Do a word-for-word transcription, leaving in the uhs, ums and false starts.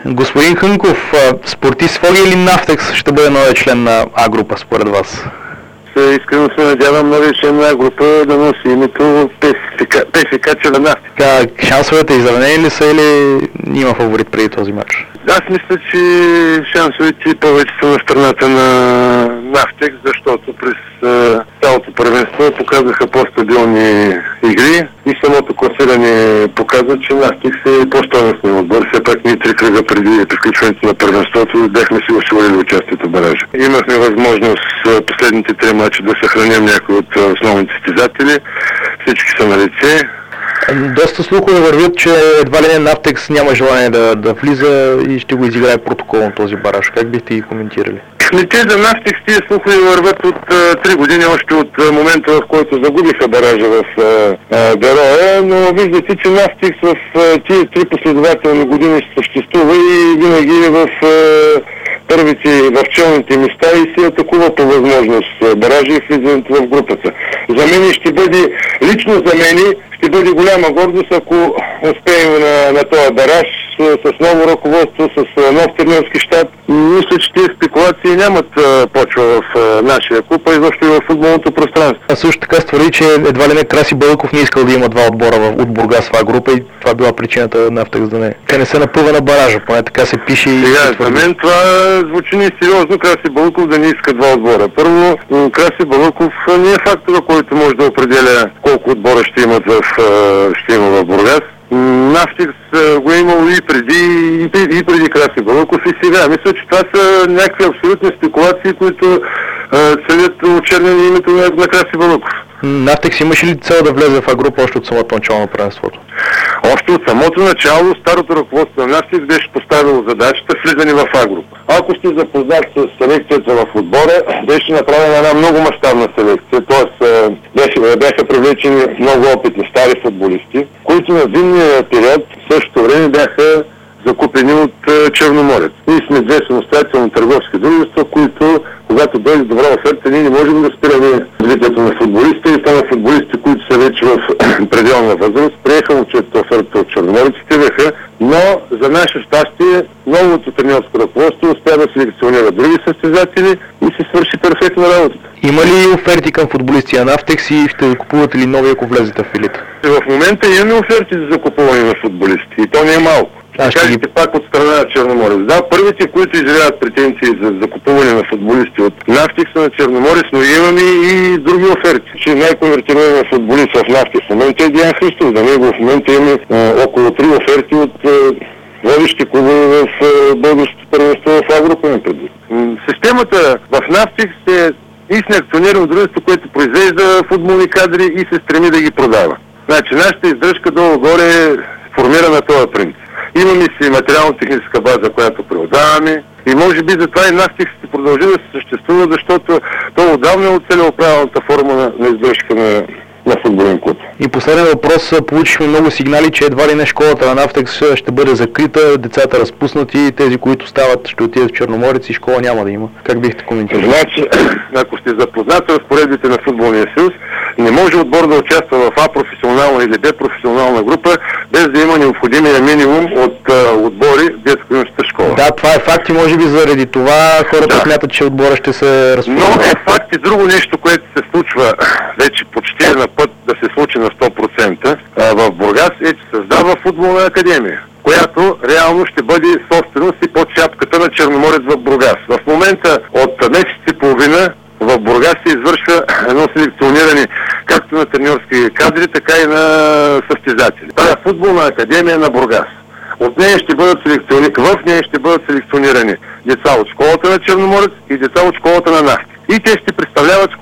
Господин Хънков, спортист Фоги или Нафтекс ще бъде новия член на А-група според вас? Искрено се надявам новия член на А-група да носи името ПФК Черна. Шансовете изравнени ли са или има фаворит преди този матч? Аз мисля, че шансовете повече са на страната на Нафтекс, защото през цялото първенство показаха по-стабилни игри и самото класиране показва, че Нафтекс е по-стойностен отбор. Все пак ние три кръга преди приключването на първенството бяхме си осигурили участието в баража. Имахме възможност последните три мача да съхраним някои от основните състезатели. Всички са на лице. Доста слухове вървят, че едва ли не Нафтекс няма желание да, да влиза и ще го изиграе протоколно този бараж. Как бихте ги коментирали? Те за Нафтекс тия слухове върват от три години, още от момента, в който загубиха баража в Бероя, но виждате, че Нафтекс в тия три последователни години съществува и винаги е в първите в челните места и се атакува по възможност баража и влизането в групата. За мен ще бъде, лично за мен, ще бъде голяма гордост, ако успеем на, на този бараж с, с ново ръководство, с нов тренерски щаб. Мисля, че тези спекулации нямат а, почва в а, нашия клуб, а изобщо и в футболното пространство. А също така створи, че едва ли не Краси Бълъков не искал да има два отбора в, от Бургас в А-група и това била причината на Нафтекс да не. Те не се напъва на баража, поне така се пише и... Сега, за мен това звучи несериозно Краси Бълъков да не иска два отбора. Първо, Краси Бълъков не е фактора, който може да определя колко отбора ще имат в, ще има в Бургас. Нафтекс го е имало и преди, и преди, и преди Краси Бълъков и сега. Мисля, че това са някакви абсолютни спекулации, които целят очерняне името на, на Краси Бълъков. Нафтекс имаше ли цел да влезе в А-група още от самото начало на първенството? Още от самото начало старото ръководство на Нафтекс беше поставило задачата влизане в А-група. Ако сте запознат с селекцията в отбора, беше направена една много мащабна селекция, т.е. бяха привлечени много опитни стари футболисти, които на зимния период в същото време бяха закупени от Черноморец. Ние сме две самостоятелни търговски дружества, които, когато дойде добра оферта, ние не можем да спираме развитието на футболиста и това на футболисти, които са вече в пределна възраст, приеха учет оферта от Черноморец, стигаха, но за наше щастие новото тренерско ръководство успя да селекционира други състезатели и се свърши перфектно работата. Има ли оферти към футболисти на Нафтекс и ще купувате ли нови, ако влезете в елита? В момента имаме оферти за закупуване на футболисти и то не е малко. А, Кажете ги... пак от страна на Черноморец. Да, първите, които изявяват претенции за закупуване на футболисти от Нафтекс на Черноморец, но имаме и други оферти. Че най-конвертируемият футболист в Нафтекс в момента е Диан Христов. За него в момента имаме а, около три оферти от а, водещи клубове в а, българското първенство в А-група на предвид. Системата в Нафтекс е истинно акционерно дружество, което произвежда футболни кадри и се стреми да ги продава. Значи нашата издръжка долу-горе е формира на този принцип. Имаме си материално-техническа база, която преодаваме и може би затова и Нафтекс ще продължи да се съществува, защото то отдавна е оцелял правилната форма на, на издръжка на, на футболен клуб. И последен въпрос. Получихме много сигнали, че едва ли не школата на Нафтекс ще бъде закрита, децата разпуснати, тези, които стават, ще отидат в Черноморец и школа няма да има. Как бихте коментирали? Значи, ако сте запознат с разпоредбите на футболния съюз, не може отбор да участва в А професионална или Б професионална група, без да има необходимия минимум от а, отбори в детско-юношеската школа. Да, това е факт и може би заради това хората да. смятат, че отбора ще се разпусне. Но е факт и друго нещо, което се случва вече почти на път да се случи на сто процента а, в Бургас, е, че създава футболна академия, която реално ще бъде собственост и под шапката на Черноморец в Бургас. В момента от месец и половина в Бургас се извършва едно селекциониране както на треньорски кадри, така и на състезатели. Това е футболна академия на Бургас. От нея ще бъдат селекционирани, в нея ще бъдат селекционирани деца от школата на Черноморец и деца от школата на Нафтекс. И те ще представляват